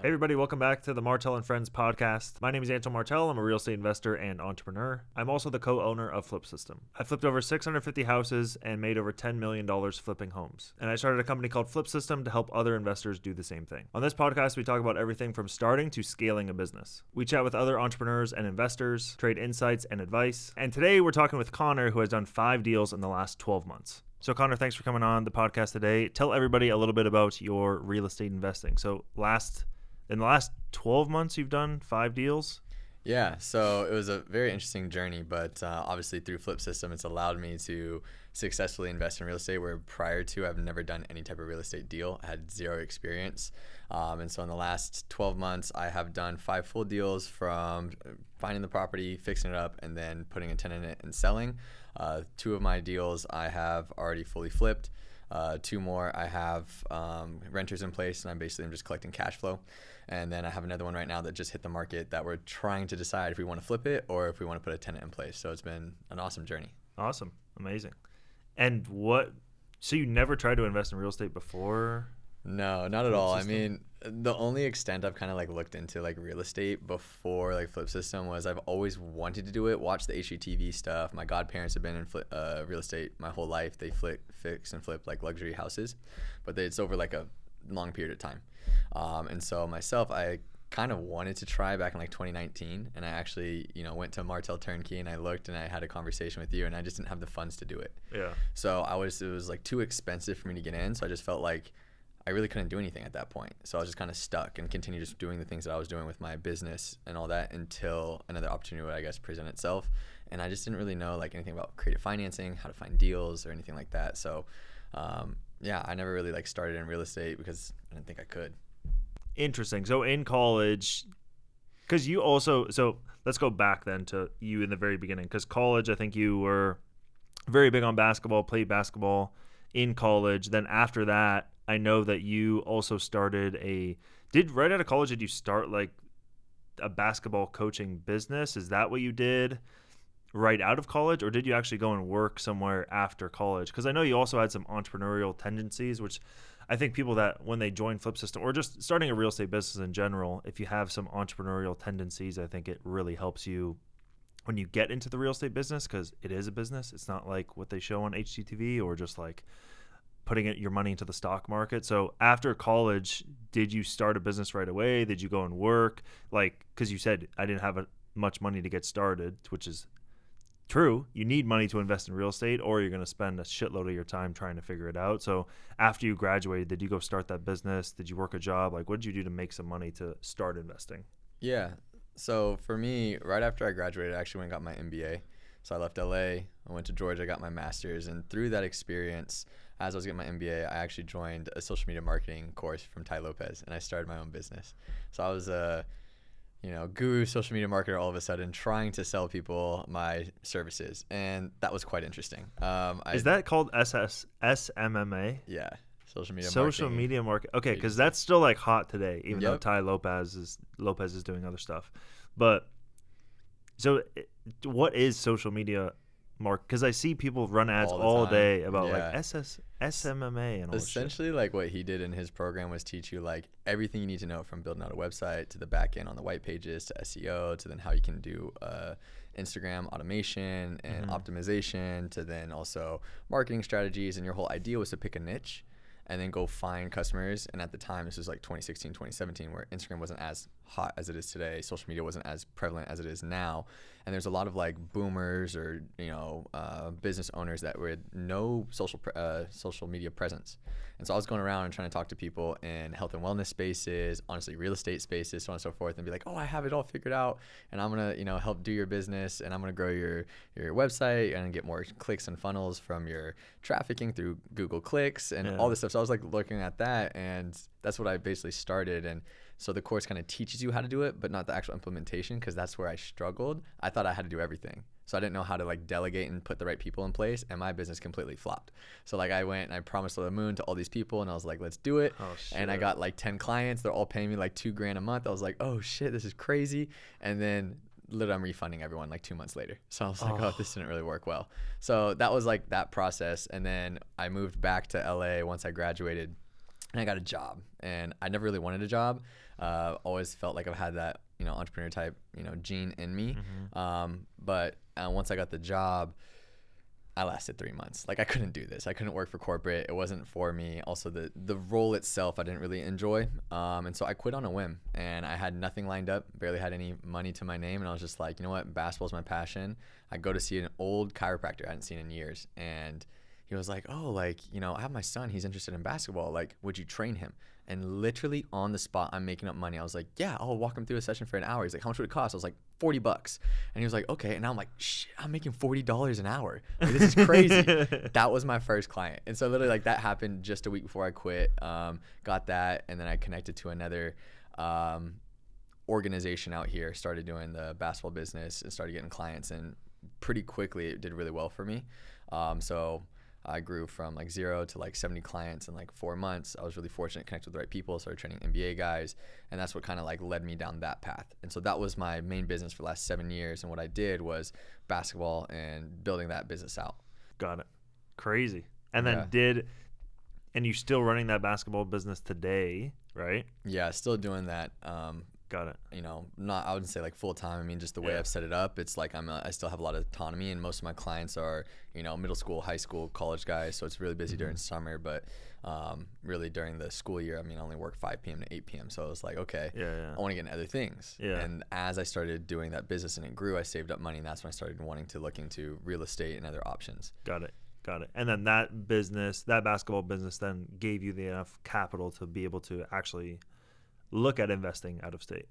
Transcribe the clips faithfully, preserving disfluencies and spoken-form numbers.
Hey everybody, welcome back to the Martell and Friends podcast. My name is Anton Martell. I'm a real estate investor and entrepreneur. I'm also the co-owner of Flip System. I flipped over six hundred fifty houses and made over ten million dollars flipping homes. And I started a company called Flip System to help other investors do the same thing. On this podcast, we talk about everything from starting to scaling a business. We chat with other entrepreneurs and investors, trade insights and advice. And today we're talking with Connor, who has done five deals in the last twelve months. So Connor, thanks for coming on the podcast today. Tell everybody a little bit about your real estate investing. So last In the last twelve months, you've done five deals? Yeah, so it was a very interesting journey, but uh, obviously through Flip System, it's allowed me to successfully invest in real estate where prior to I've never done any type of real estate deal. I had zero experience. Um, and so in the last twelve months, I have done five full deals from finding the property, fixing it up, and then putting a tenant in it and selling. Uh, two of my deals I have already fully flipped. Uh, two more, I have um, renters in place, and I'm basically I'm just collecting cash flow. And then I have another one right now that just hit the market that we're trying to decide if we want to flip it or if we want to put a tenant in place. So it's been an awesome journey. Awesome. Amazing. And what, so you never tried to invest in real estate before? No, not at all. I mean, the only extent I've kind of like looked into like real estate before like Flip System was I've always wanted to do it, watch the H G T V stuff. My godparents have been in flip, uh, real estate my whole life. They flip, fix and flip like luxury houses, but they, it's over like a long period of time. Um, and so myself, I kind of wanted to try back in like twenty nineteen, and I actually, you know, went to Martell Turnkey and I looked and I had a conversation with you, and I just didn't have the funds to do it. Yeah. So I was, it was like too expensive for me to get in. So I just felt like I really couldn't do anything at that point. So I was just kind of stuck and continued just doing the things that I was doing with my business and all that until another opportunity would, I guess, present itself. And I just didn't really know like anything about creative financing, how to find deals or anything like that. So um, yeah, I never really like started in real estate because I didn't think I could. Interesting. So in college, because you also, so let's go back then to you in the very beginning, because college, I think you were very big on basketball, played basketball in college. Then after that, I know that you also started a, did right out of college, did you start like a basketball coaching business? Is that what you did right out of college, or did you actually go and work somewhere after college? Because I know you also had some entrepreneurial tendencies, which I think people that when they join Flip System or just starting a real estate business in general, if you have some entrepreneurial tendencies, I think it really helps you when you get into the real estate business, because it is a business. It's not like what they show on H G T V or just like putting it, your money into the stock market. So after college, did you start a business right away? Did you go and work? Like, because you said I didn't have a, much money to get started, which is true. You need money to invest in real estate, or you're going to spend a shitload of your time trying to figure it out. So after you graduated, did you go start that business? Did you work a job? Like, what did you do to make some money to start investing? Yeah. So for me, right after I graduated, I actually went and got my M B A. So I left L A, I went to Georgia, got my master's, and through that experience, as I was getting my M B A, I actually joined a social media marketing course from Tai Lopez, and I started my own business. So I was a, you know, guru social media marketer all of a sudden, trying to sell people my services, and that was quite interesting. Um, I, Is that called S S S M M A? Yeah, social media social marketing. media market. Okay, because that's still like hot today, even Yep. though Tai Lopez is Lopez is doing other stuff. But so, it- what is social media market? Because I see people run ads All the all time. day about Yeah. like S S S M M A and all this shit. Essentially, like what he did in his program was teach you like everything you need to know from building out a website to the back end on the white pages to S E O to then how you can do uh, Instagram automation and Mhm. optimization to then also marketing strategies. And your whole idea was to pick a niche and then go find customers. And at the time, this was like twenty sixteen, twenty seventeen, where Instagram wasn't as hot as it is today. Social media wasn't as prevalent as it is now. And there's a lot of like boomers or, you know, uh, business owners that would no social, pre- uh, social media presence. And so I was going around and trying to talk to people in health and wellness spaces, honestly, real estate spaces, so on and so forth, and be like, oh, I have it all figured out, and I'm going to, you know, help do your business, and I'm going to grow your, your website and get more clicks and funnels from your trafficking through Google clicks and Yeah. all this stuff. So I was like looking at that, and that's what I basically started. And so the course kind of teaches you how to do it, but not the actual implementation, because that's where I struggled. I thought I had to do everything. So I didn't know how to like delegate and put the right people in place, and my business completely flopped. So like I went and I promised to the moon to all these people, and I was like, let's do it. Oh, shit. And I got like ten clients. They're all paying me like two grand a month. I was like, oh shit, this is crazy. And then literally I'm refunding everyone like two months later. So I was like, oh, Oh. this didn't really work well. So that was like that process. And then I moved back to L A once I graduated, and I got a job. And I never really wanted a job. Uh, always felt like I've had that, you know, entrepreneur type, you know, gene in me. Mm-hmm. Um, but uh, once I got the job, I lasted three months. Like I couldn't do this. I couldn't work for corporate. It wasn't for me. Also, the the role itself, I didn't really enjoy. Um, and so I quit on a whim. And I had nothing lined up. Barely had any money to my name. And I was just like, you know what? Basketball is my passion. I go to see an old chiropractor I hadn't seen in years. And he was like, oh, like, you know, I have my son. He's interested in basketball. Like, would you train him? And literally on the spot, I'm making up money. I was like, yeah, I'll walk him through a session for an hour. He's like, how much would it cost? I was like, forty bucks. And he was like, okay. And now I'm like, shit, I'm making forty dollars an hour. Like, this is crazy. That was my first client. And so literally like that happened just a week before I quit. Um, got that. And then I connected to another um, organization out here, started doing the basketball business and started getting clients. And pretty quickly it did really well for me. Um, so I grew from like zero to like seventy clients in like four months. I was really fortunate to connect with the right people, started training N B A guys, and that's what kind of like led me down that path. And so that was my main business for the last seven years. And what I did was basketball and building that business out. Got it. Crazy. And then Yeah. did, and you still running that basketball business today, right? Yeah, still doing that. Um, Got it. you know, not, I wouldn't say like full time. I mean, just the way Yeah. I've set it up, it's like I'm a, I still have a lot of autonomy, and most of my clients are, you know, middle school, high school, college guys. So it's really busy Mm-hmm. during summer, but um, really during the school year, I mean, I only work five p.m. to eight p.m. So I was like, okay, Yeah, yeah. I want to get into other things. Yeah. And as I started doing that business and it grew, I saved up money, and that's when I started wanting to look into real estate and other options. Got it. Got it. And then that business, that basketball business then gave you the enough capital to be able to actually look at investing out of state.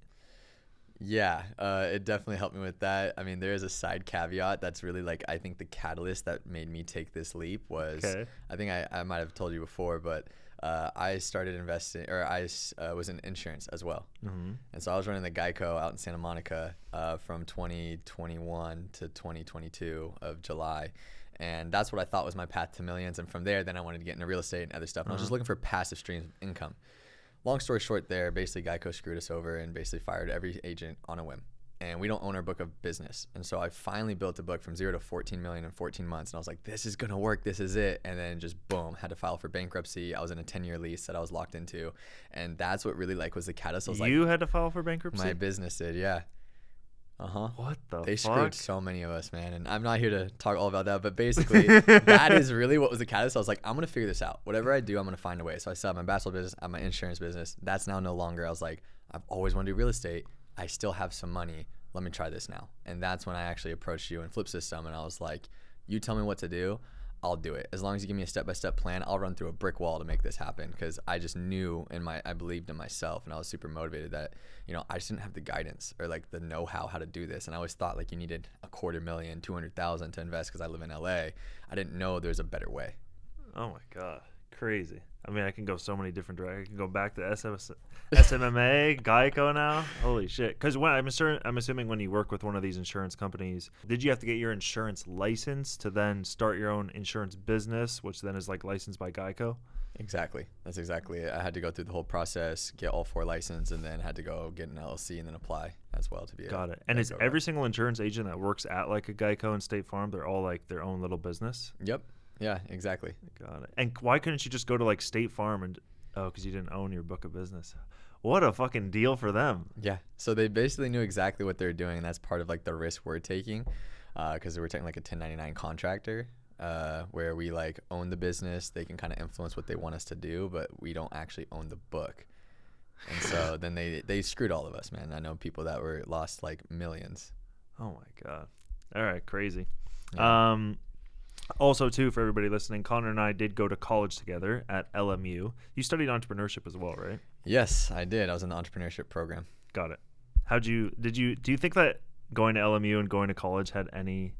Yeah, uh, it definitely helped me with that. I mean, there is a side caveat that's really like, I think the catalyst that made me take this leap was, Okay. I think I, I might have told you before, but uh, I started investing, or I s- uh, was in insurance as well. Mm-hmm. And so I was running the Geico out in Santa Monica uh, from twenty twenty-one to twenty twenty-two of July. And that's what I thought was my path to millions. And from there, then I wanted to get into real estate and other stuff. And I was just Uh-huh. looking for passive streams of income. Long story short there, basically Geico screwed us over and basically fired every agent on a whim. And we don't own our book of business. And so I finally built a book from zero to fourteen million in fourteen months. And I was like, this is going to work. This is it. And then just boom, had to file for bankruptcy. I was in a ten year lease that I was locked into. And that's what really like was the catalyst. I was You like, had to file for bankruptcy? my business did. Yeah. Uh-huh. What the They fuck? screwed so many of us, man. And I'm not here to talk all about that, but basically that is really what was the catalyst. I was like, I'm going to figure this out. Whatever I do, I'm going to find a way. So I still have my basketball business, I have my insurance business. That's now no longer. I was like, I've always wanted to do real estate. I still have some money. Let me try this now. And that's when I actually approached you in Flip System. And I was like, you tell me what to do. I'll do it. As long as you give me a step-by-step plan, I'll run through a brick wall to make this happen. Because I just knew in my, I believed in myself, and I was super motivated that, you know, I just didn't have the guidance or like the know-how how to do this. And I always thought like you needed a quarter million, two hundred thousand to invest because I live in L A. I didn't know there's a better way. Oh my god, crazy. I mean, I can go so many different directions. I can go back to S M S, S M M A, Geico now. Holy shit! Because when I'm assuming, I'm assuming when you work with one of these insurance companies, did you have to get your insurance license to then start your own insurance business, which then is like licensed by Geico? Exactly. That's exactly it. I had to go through the whole process, get all four license, and then had to go get an L L C and then apply as well to be a Got it. And is Geico rep. every single insurance agent that works at like a Geico and State Farm, they're all like their own little business? Yep. Yeah, exactly. Got it. And why couldn't you just go to like State Farm and oh, because you didn't own your book of business? What a fucking deal for them. Yeah. So they basically knew exactly what they're doing. And that's part of like the risk we're taking because we're taking like a ten ninety-nine contractor uh, where we like own the business. They can kind of influence what they want us to do, but we don't actually own the book. And so then they, they screwed all of us, man. I know people that were lost like millions. Oh my god. All right, crazy. Yeah. Um also too for everybody listening, Connor and I did go to college together at L M U. You studied entrepreneurship as well, right? Yes, I did. I was in the entrepreneurship program. Got it. How'd you did you do you think that going to L M U and going to college had any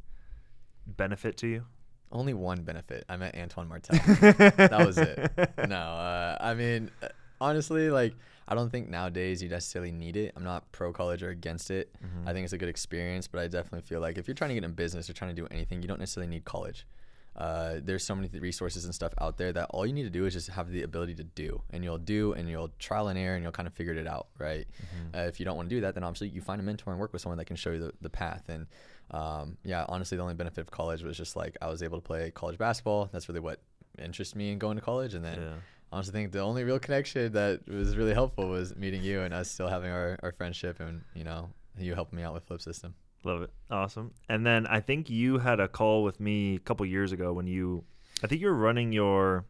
benefit to you? Only one benefit. I met Antoine Martel. That was it. No, uh, I mean, uh, honestly, like, I don't think nowadays you necessarily need it. I'm not pro college or against it. Mhm. I think it's a good experience, but I definitely feel like if you're trying to get in business or trying to do anything, you don't necessarily need college. Uh, there's so many th- resources and stuff out there that all you need to do is just have the ability to do, and you'll do, and you'll trial and error, and you'll kind of figure it out, right? Mhm. Uh, if you don't want to do that, then obviously you find a mentor and work with someone that can show you the, the path. And um, yeah, honestly, the only benefit of college was just like I was able to play college basketball. That's really what interested me in going to college. And then Yeah. honestly think the only real connection that was really helpful was meeting you and us still having our, our friendship and, you know, you helping me out with Flip System. Love it. Awesome. And then I think you had a call with me a couple years ago when you, I think you were running your,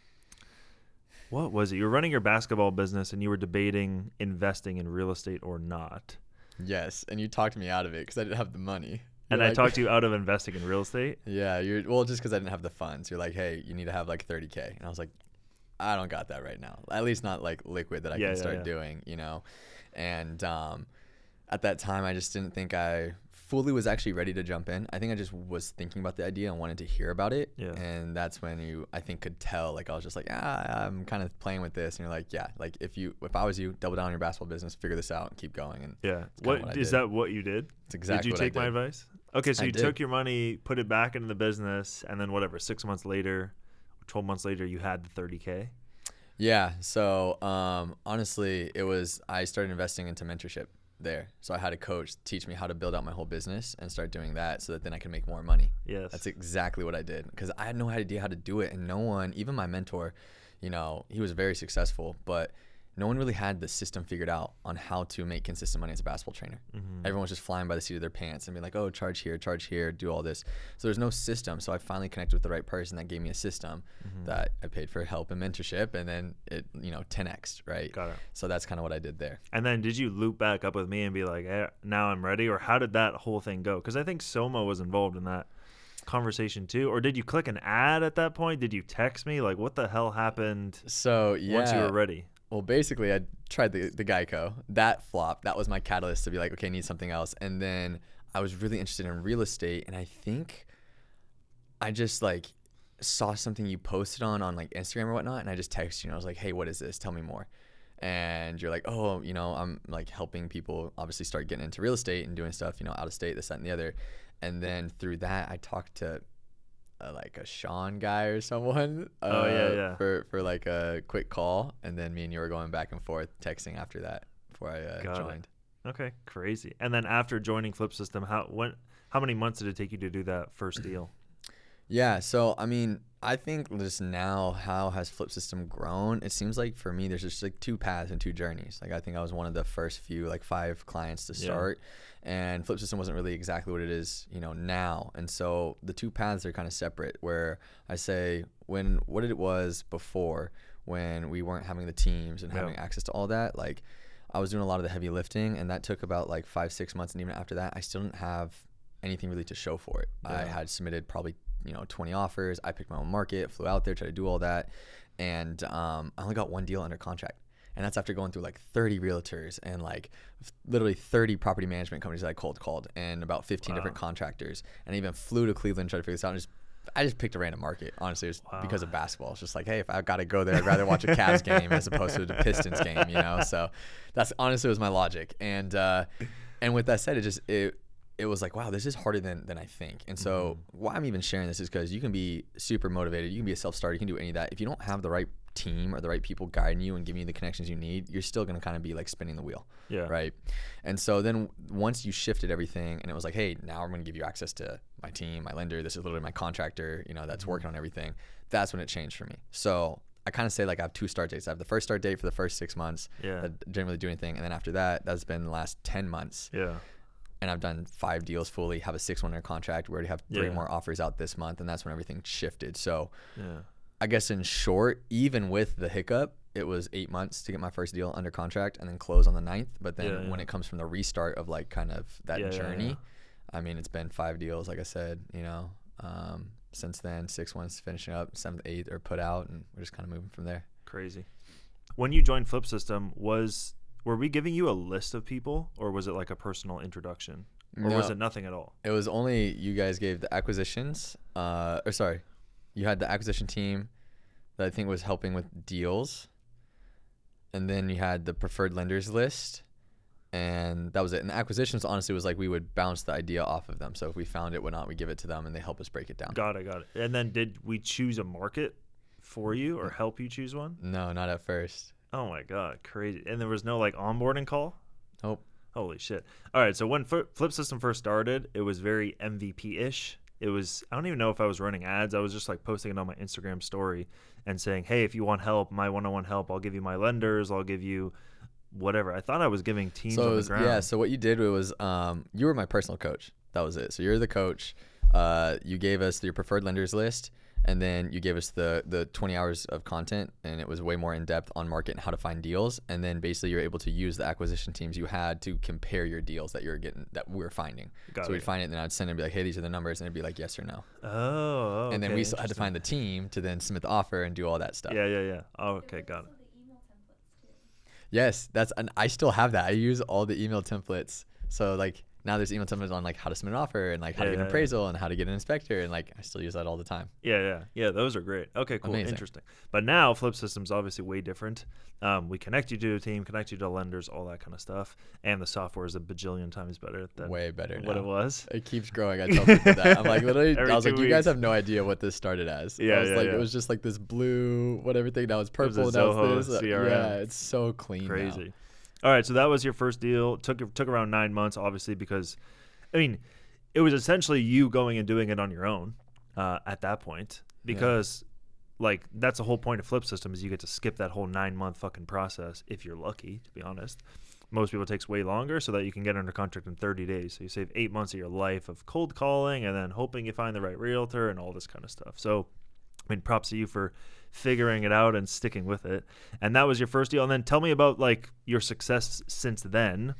what was it? You were running your basketball business and you were debating investing in real estate or not. Yes. And you talked me out of it because I didn't have the money. And You're I like, talked you out of investing in real estate. Yeah. You're well, just because I didn't have the funds. You're like, hey, you need to have like thirty K. And I was like, I don't got that right now. At least not like liquid that I Yeah, can yeah, start yeah. doing, you know? And um, at that time, I just didn't think I fully was actually ready to jump in. I think I just was thinking about the idea and wanted to hear about it. Yeah. And that's when you, I think, could tell, like, I was just like, ah, I'm kind of playing with this. And you're like, yeah, like if you, if I was you, double down on your basketball business, figure this out and keep going. And Yeah. kinda What, what I is did. that what you did? it's exactly Did you what take I my did. advice? Okay, so I you did. took your money, put it back into the business, and then whatever, six months later, twelve months later, you had the thirty K. Yeah. So um, honestly, it was, I started investing into mentorship there. So I had a coach teach me how to build out my whole business and start doing that so that then I can make more money. Yes. That's exactly what I did because I had no idea how to do it. And no one, even my mentor, you know, he was very successful, but no one really had the system figured out on how to make consistent money as a basketball trainer. Mhm. Everyone was just flying by the seat of their pants and being like, oh, charge here, charge here, do all this. So there's no system. So I finally connected with the right person that gave me a system Mhm. that I paid for help and mentorship. And then it, you know, ten X'd, right? Got it. So that's kind of what I did there. And then did you loop back up with me and be like, hey, now I'm ready? Or how did that whole thing go? Because I think Soma was involved in that conversation too. Or did you click an ad at that point? Did you text me? Like, what the hell happened So yeah. once you were ready? Well, basically, I tried the, the Geico. That flopped. That was my catalyst to be like, okay, I need something else. And then I was really interested in real estate. And I think I just like saw something you posted on on like Instagram or whatnot. And I just texted you and I was like, hey, what is this? Tell me more. And you're like, oh, you know, I'm like helping people obviously start getting into real estate and doing stuff, you know, out of state, this, that, and the other. And then through that, I talked to Uh, like a Sean guy or someone uh, Oh, yeah, yeah. for for like a quick call, and then me and you were going back and forth texting after that before I uh, Got it. joined. Okay, crazy. And then after joining Flip System, how when how many months did it take you to do that first deal? Yeah, so I mean, I think just now how has Flip System grown? It seems like for me, there's just like two paths and two journeys. Like I think I was one of the first few, like five clients to Yeah. start, and Flip System wasn't really exactly what it is, you know, now. And so the two paths are kind of separate. Where I say when what it was before, when we weren't having the teams and Yeah. having access to all that, like I was doing a lot of the heavy lifting, and that took about like five, six months, and even after that, I still didn't have anything really to show for it. I Yeah. had submitted probably you know twenty offers. I picked my own market, flew out there, tried to do all that, and um, I only got one deal under contract. And that's after going through like thirty realtors and like f- literally thirty property management companies that I cold called and about fifteen Wow. different contractors. And I even flew to Cleveland, tried to figure this out. And just I just picked a random market. Honestly, it was Wow. because of basketball. It's just like, hey, if I've got to go there, I'd rather watch a Cavs game as opposed to the Pistons game, you know? So that's honestly was my logic. And uh, and with that said, it just it it was like, wow, this is harder than, than I think. And so Mm-hmm. why I'm even sharing this is because you can be super motivated. You can be a self-starter. You can do any of that. If you don't have the right team or the right people guiding you and giving you the connections you need, you're still going to kind of be like spinning the wheel. Yeah. Right. And so then once you shifted everything and it was like, hey, now I'm going to give you access to my team, my lender. This is literally my contractor, you know, that's Mm-hmm. working on everything. That's when it changed for me. So I kind of say like I have two start dates. I have the first start date for the first six months Yeah. that didn't really do anything. And then after that, that's been the last ten months. Yeah. And I've done five deals fully, have a six one year contract. We already have three Yeah. more offers out this month. And that's when everything shifted. So Yeah. I guess in short, even with the hiccup, it was eight months to get my first deal under contract and then close on the ninth. But then Yeah, when yeah. it comes from the restart of like kind of that Yeah, yeah, journey, yeah. I mean, it's been five deals, like I said, you know, um, since then, six ones finishing up, seventh, eighth are put out, and we're just kind of moving from there. Crazy. When you joined Flip System, was were we giving you a list of people, or was it like a personal introduction, or was No. it nothing at all? It was only you guys gave the acquisitions, uh, or sorry, you had the acquisition team that I think was helping with deals, and then you had the preferred lenders list, and that was it. And the acquisitions, honestly, was like we would bounce the idea off of them. So if we found it, whatnot, we give it to them, and they help us break it down. Got it. Got it. And then did we choose a market for you, or help you choose one? No, not at first. Oh my god, crazy! And there was no like onboarding call. Nope. Holy shit! All right, so when Fli- Flip System first started, it was very M V P ish. it was, I don't even know if I was running ads. I was just like posting it on my Instagram story and saying, hey, if you want help, my one-on-one help, I'll give you my lenders, I'll give you whatever. I thought I was giving teams so on it was, the ground. Yeah. So what you did was, um, you were my personal coach. That was it. So you're the coach. Uh, you gave us your preferred lenders list, and then you gave us the the twenty hours of content, and it was way more in depth on market and how to find deals. And then basically you're able to use the acquisition teams you had to compare your deals that you're getting, that we were finding. Got so it. we'd find it, and then I'd send it and be like, hey, these are the numbers, and it'd be like yes or no. Oh, okay. And then we still had to Interesting. find the team to then submit the offer and do all that stuff. Yeah, yeah, yeah. Oh, okay, got it. Yes, that's and I still have that. I use all the email templates. So like now there's email templates on like how to submit an offer and like how Yeah, to get yeah, an appraisal and how to get an inspector, and like I still use that all the time. Yeah, yeah, yeah. Those are great. Okay, cool, Amazing. interesting. But now Flip System's obviously way different. Um, we connect you to a team, connect you to lenders, all that kind of stuff, and the software is a bajillion times better than Way better what now. it was. It keeps growing. I tell people that. I'm like literally. Every I was like, two you guys weeks. have no idea what this started as. Yeah, I was yeah, like, yeah. it was just like this blue, whatever thing. Now it's was a purple. Now Zoho it's this. C R M. Yeah, it's so clean. now. Crazy. All right, so that was your first deal. Took took around nine months, obviously, because, I mean, it was essentially you going and doing it on your own uh, at that point, because, like, that's the whole point of Flip System is you get to skip that whole nine month fucking process if you're lucky. To be honest, most people it takes way longer so that you can get under contract in thirty days. So you save eight months of your life of cold calling and then hoping you find the right realtor and all this kind of stuff. So, I mean, props to you for figuring it out and sticking with it. And that was your first deal. And then tell me about like your success since then.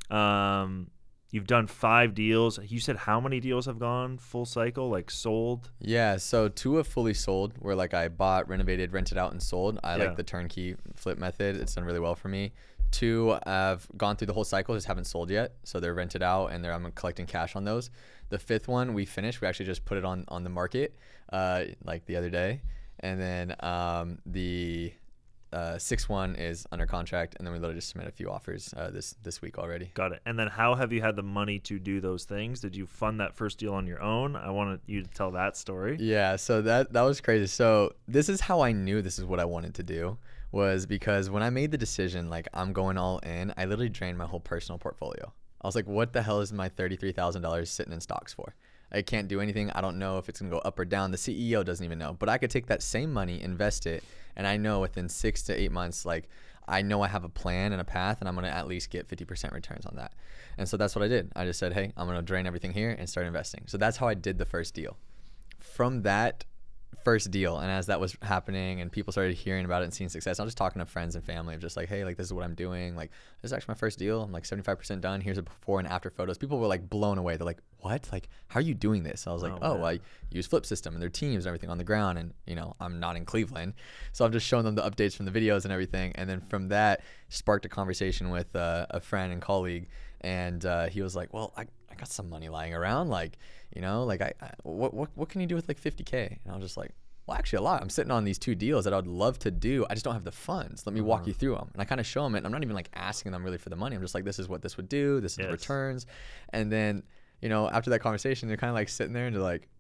Um, you've done five deals. You said how many deals have gone full cycle, like sold? Yeah, so two have fully sold, where like I bought, renovated, rented out, and sold. I Yeah. like the turnkey flip method. It's done really well for me. Two have gone through the whole cycle, just haven't sold yet. So they're rented out, and they're I'm collecting cash on those. The fifth one we finished. We actually just put it on on the market, uh, like the other day. And then um, the uh, sixth one is under contract, and then we literally just submitted a few offers uh, this this week already. Got it. And then how have you had the money to do those things? Did you fund that first deal on your own? I wanted you to tell that story. Yeah, so that that was crazy. So this is how I knew this is what I wanted to do, was because when I made the decision, like I'm going all in, I literally drained my whole personal portfolio. I was like, what the hell is my thirty-three thousand dollars sitting in stocks for? I can't do anything. I don't know if it's going to go up or down. The C E O doesn't even know. But I could take that same money, invest it, and I know within six to eight months, like I know I have a plan and a path, and I'm going to at least get fifty percent returns on that. And so that's what I did. I just said, hey, I'm going to drain everything here and start investing. So that's how I did the first deal. From that first deal, and as that was happening and people started hearing about it and seeing success, I was just talking to friends and family of just like, hey, like this is what I'm doing. Like this is actually my first deal. I'm like seventy-five percent done. Here's a before and after photos. People were like blown away. They're like, what? Like, how are you doing this? I was like, Oh, oh, man. I use Flip System and their teams and everything on the ground. And, you know, I'm not in Cleveland. So I'm just showing them the updates from the videos and everything. And then from that sparked a conversation with uh, a friend and colleague. And uh, he was like, well, I, I got some money lying around. Like, you know, like I, I what, what, what can you do with like fifty K? And I was just like, well, actually a lot. I'm sitting on these two deals that I would love to do. I just don't have the funds. Let me walk you through them. And I kind of show them it. And I'm not even like asking them really for the money. I'm just like, this is what this would do. This is the Yes. returns. And then, you know, after that conversation, they're kind of like sitting there and they're like,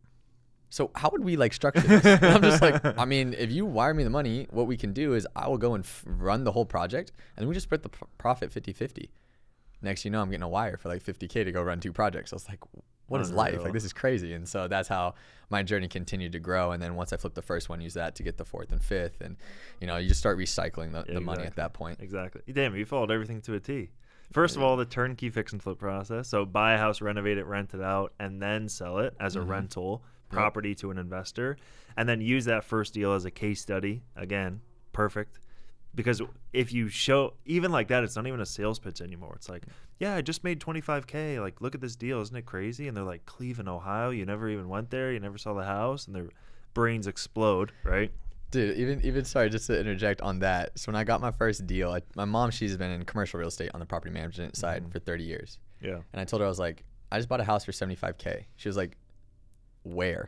so how would we like structure this? And I'm just like, I mean, if you wire me the money, what we can do is I will go and f- run the whole project and then we just split the p- profit fifty fifty. Next, you know, I'm getting a wire for like fifty K to go run two projects. I was like, what is life? Unreal. Like, this is crazy. And so that's how my journey continued to grow. And then once I flipped the first one, use that to get the fourth and fifth. And, you know, you just start recycling the, Yeah, the money at exactly. that point. Exactly. Damn, you followed everything to a T. First of all, the turnkey fix and flip process. So buy a house, renovate it, rent it out, and then sell it as a Mhm. rental property to an investor. And then use that first deal as a case study. Again, perfect. Because if you show, even like that, it's not even a sales pitch anymore. It's like, yeah, I just made twenty-five K. Like, look at this deal. Isn't it crazy? And they're like, Cleveland, Ohio. You never even went there. You never saw the house. And their brains explode, right? Dude, even even sorry, just to interject on that. So when I got my first deal, I, my mom, she's been in commercial real estate on the property management side Mhm. for thirty years. Yeah. And I told her, I was like, I just bought a house for seventy-five K. She was like, where?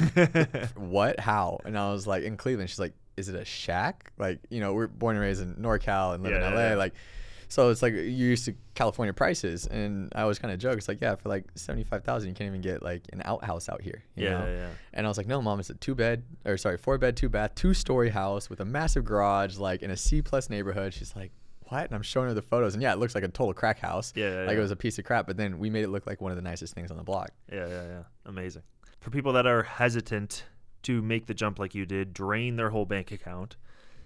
What? How? And I was like, in Cleveland. She's like, is it a shack? Like, you know, we're born and raised in NorCal and live Yeah, in yeah, L A. yeah. Like, so it's like you're used to California prices. And I always kind of joke. It's like, yeah, for like seventy-five thousand, you can't even get like an outhouse out here. You yeah, know? yeah, yeah. And I was like, no, mom, it's a two bed, or sorry, four bed, two bath, two story house with a massive garage, like in a C plus neighborhood. She's like, what? And I'm showing her the photos. And yeah, it looks like a total crack house. Yeah, yeah, Like yeah. it was a piece of crap. But then we made it look like one of the nicest things on the block. Yeah, yeah, yeah. Amazing. for people that are hesitant to make the jump like you did, drain their whole bank account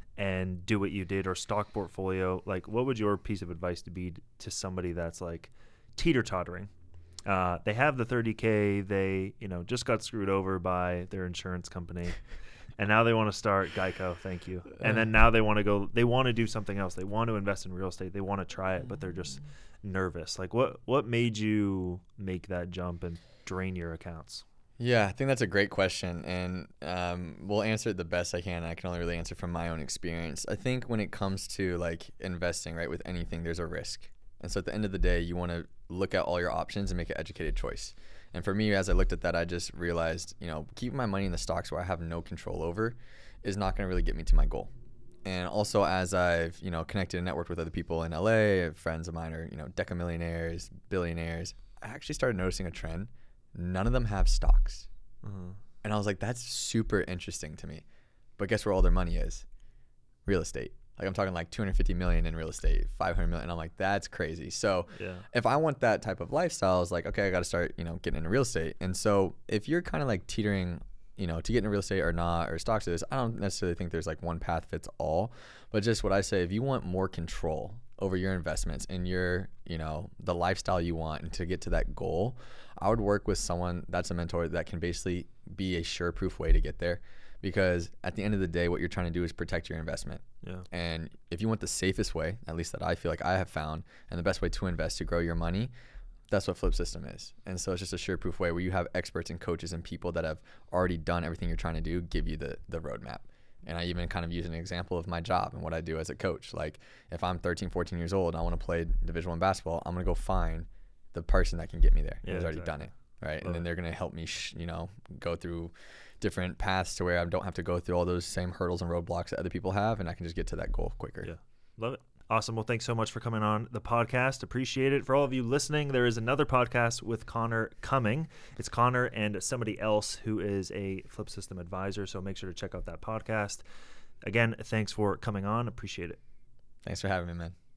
and do what you did, or stock portfolio, like what would your piece of advice to be to somebody that's like teeter-tottering? Uh, they have the thirty K, they, you know, just got screwed over by their insurance company, and now they want to start Geico, thank you. And then now they want to go, they want to do something else. They want to invest in real estate. They want to try it, but they're just nervous. Like what, what made you make that jump and drain your accounts? Yeah, I think that's a great question, and um, we'll answer it the best I can. I can only really answer from my own experience. I think when it comes to like investing, right, with anything, there's a risk. And so at the end of the day, you want to look at all your options and make an educated choice. And for me, as I looked at that, I just realized, you know, keeping my money in the stocks where I have no control over is not going to really get me to my goal. And also, as I've, you know, connected and networked with other people in L A, friends of mine are, you know, decamillionaires, billionaires, I actually started noticing a trend. None of them have stocks. Uh-huh. And I was like, that's super interesting to me. But guess where all their money is? Real estate. Like I'm talking like two hundred fifty million in real estate, five hundred million. And I'm like, that's crazy. So yeah. If I want that type of lifestyle, I was like, okay, I got to start, you know, getting into real estate. And so if you're kind of like teetering, you know, to get into real estate or not, or stocks or this, I don't necessarily think there's like one path fits all, but just what I say, if you want more control over your investments and your, you know, the lifestyle you want and to get to that goal, I would work with someone that's a mentor that can basically be a sure-proof way to get there. Because at the end of the day, what you're trying to do is protect your investment. Yeah. And if you want the safest way, at least that I feel like I have found, and the best way to invest to grow your money, that's what Flip System is. And so it's just a sure-proof way where you have experts and coaches and people that have already done everything you're trying to do, give you the the roadmap. And I even kind of use an example of my job and what I do as a coach. Like if I'm thirteen, fourteen years old and I want to play Division One basketball, I'm going to go find the person that can get me there. Yeah, who's already exactly. done it, right? Love and then it. They're going to help me, sh- you know, go through different paths to where I don't have to go through all those same hurdles and roadblocks that other people have, and I can just get to that goal quicker. Yeah, love it. Awesome. Well, thanks so much for coming on the podcast. Appreciate it. For all of you listening, there is another podcast with Connor coming. It's Connor and somebody else who is a Flip System advisor, so make sure to check out that podcast. Again, thanks for coming on. Appreciate it. Thanks for having me, man.